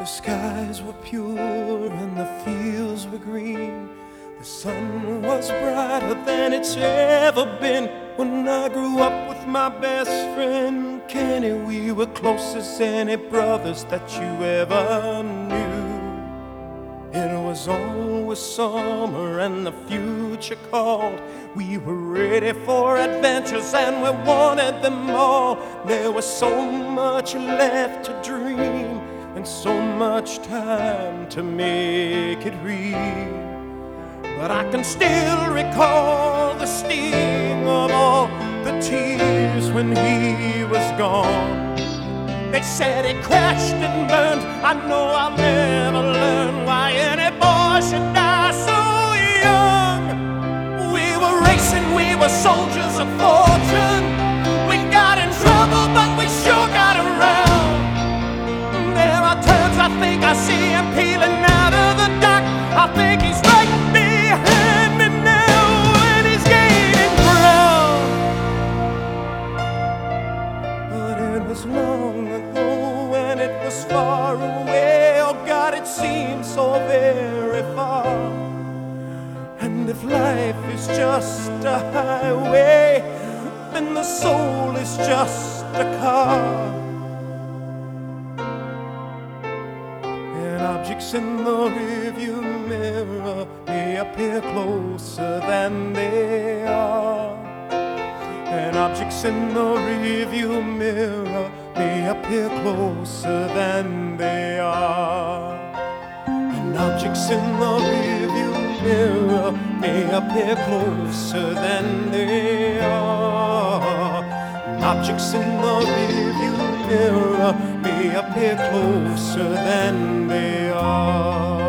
skies were pure and the fields were green. The sun was brighter than it's ever been. When I grew up with my best friend Kenny, we were close as any brothers that you ever knew. It was always summer and the future called. We were ready for adventures and we wanted them all. There was so much left to dream and so much time to make it real. But I can still recall the sting of all the tears when he was gone. They said he crashed and burned. I know I'll never learn why any boy should die so young. We were racing, we were soldiers of fortune. We got in trouble, but we sure got around. There are times I think I see him peeling out of the dock. I think he's right behind me now, and he's gaining ground. But it was long ago, and it was far away. Oh God, it seems so very far. And if life is just a highway, then the soul is just a car. And objects in the rearview mirror may appear closer than they are. And objects in the rearview mirror may appear closer than they are. And objects in the rearview mirror may appear closer than they are. And objects in the rearview mirror may appear closer than they are.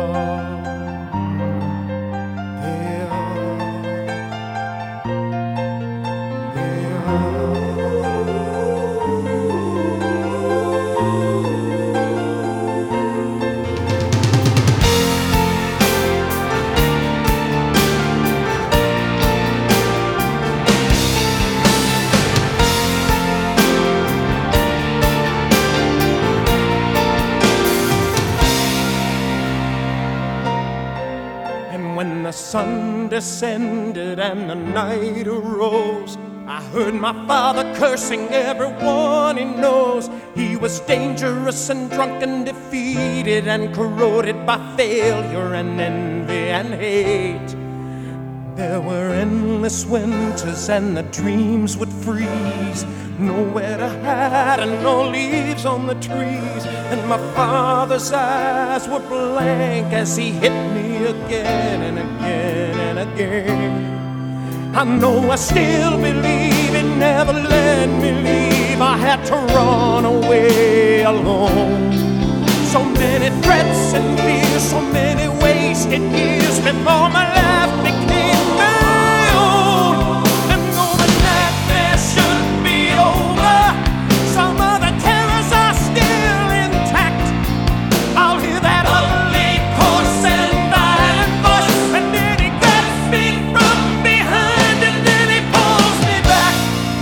When the sun descended and the night arose, I heard my father cursing everyone he knows. He was dangerous and drunk and defeated and corroded by failure and envy and hate. There were endless winters and the dreams would freeze, nowhere to hide and no leaves on the trees. And my father's eyes were blank as he hit me again and again and again. I know I still believe he never let me leave. I had to run away alone. So many threats and fears, so many wasted years before my life became my own. And though the nightmare should be over, some of the terrors are still intact. I'll hear that ugly, coarse and violent voice, and then he grabs me from behind and then he pulls me back.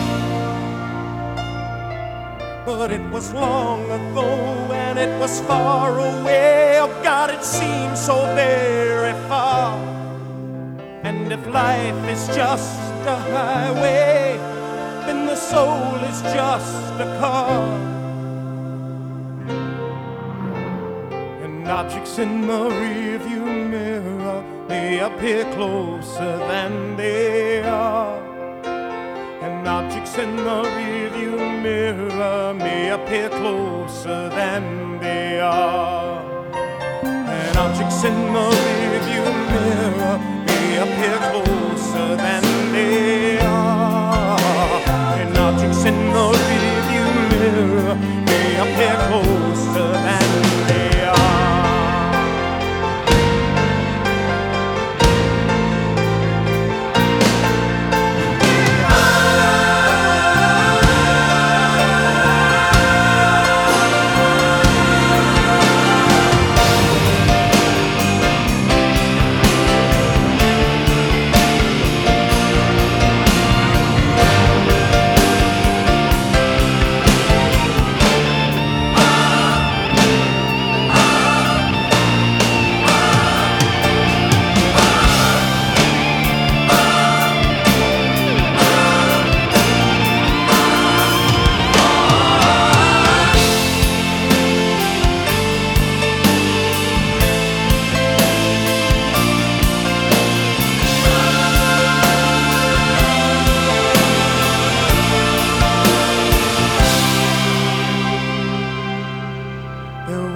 But it was long ago and it was far away. Oh God, it seems so very far. And if life is just a highway, then the soul is just a car. And objects in the rearview mirror may appear closer than they are. And objects in the rearview mirror may appear closer than they are. And objects in the rearview mirror may appear closer than they are. And objects in the rearview mirror may appear closer than they are.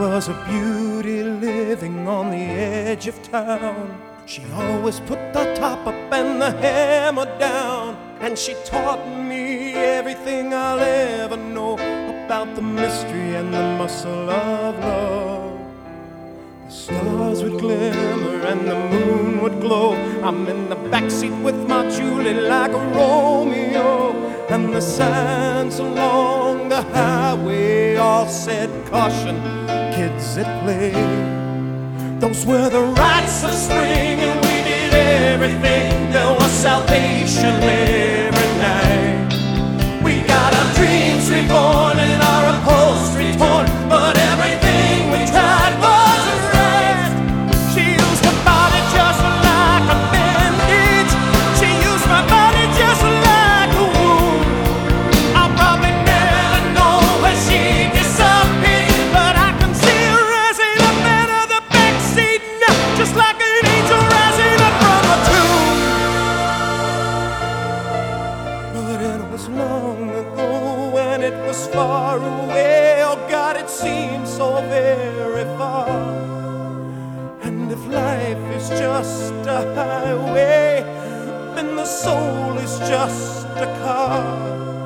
was a beauty living on the edge of town. She always put the top up and the hammer down, and she taught me everything I'll ever know about the mystery and the muscle of love. The stars would glimmer and the moon would glow. I'm in the backseat with my Julie like a Romeo, and the signs along the highway all said caution, kids at play. Those were the rites of spring, and we did everything. There was salvation every night. We got our dreams reborn and our upholstery torn, but everything we tried wasn't right. She used her body just like a bandage. She used my body just like a wound. I'll probably never know where she disappeared, but I can see her rising up out of the backseat now, just like an angel rising up from a tomb. But it was long ago and it was far away. Oh God, it seems so very far. And if life is just a highway, then the soul is just a car.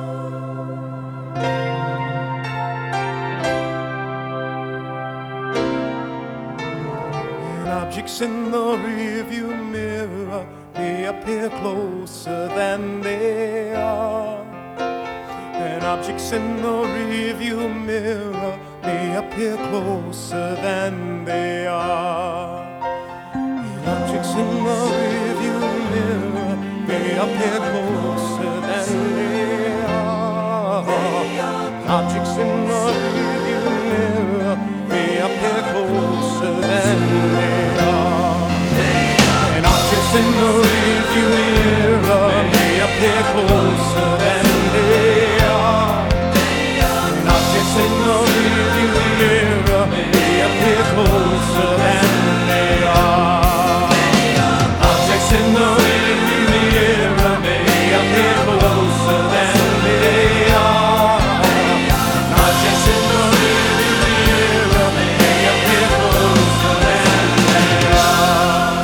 And objects in the rearview mirror may appear closer than they are. And objects in the rearview mirror may appear closer than they are. And objects in the rearview mirror may appear closer than they are. Objects in the rearview mirror may appear closer than they are. And objects in the rearview mirror may appear closer than they are. And objects in the rearview mirror may appear closer than they are. Objects in the rearview mirror may appear closer than they are. Objects in the rearview mirror may appear closer than they are.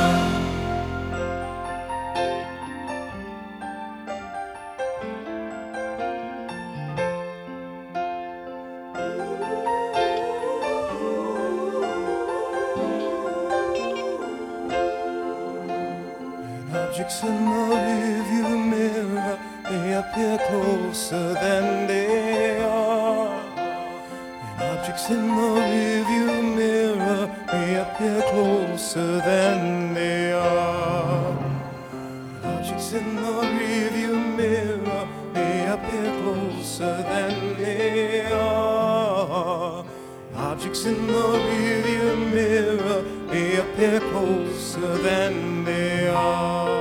Objects in the rearview mirror may appear closer than they are. And objects in the rearview mirror may appear closer than they are. And objects in the rearview mirror may appear closer than they are. Objects in the rearview mirror may appear closer than they are.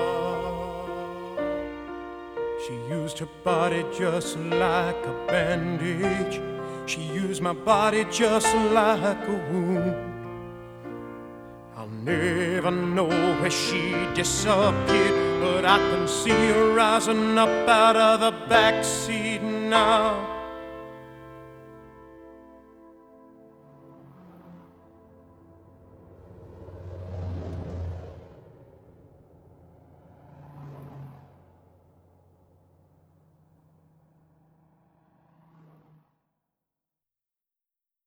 She used her body just like a bandage. She used my body just like a wound. I'll never know where she disappeared, but I can see her rising up out of the backseat now.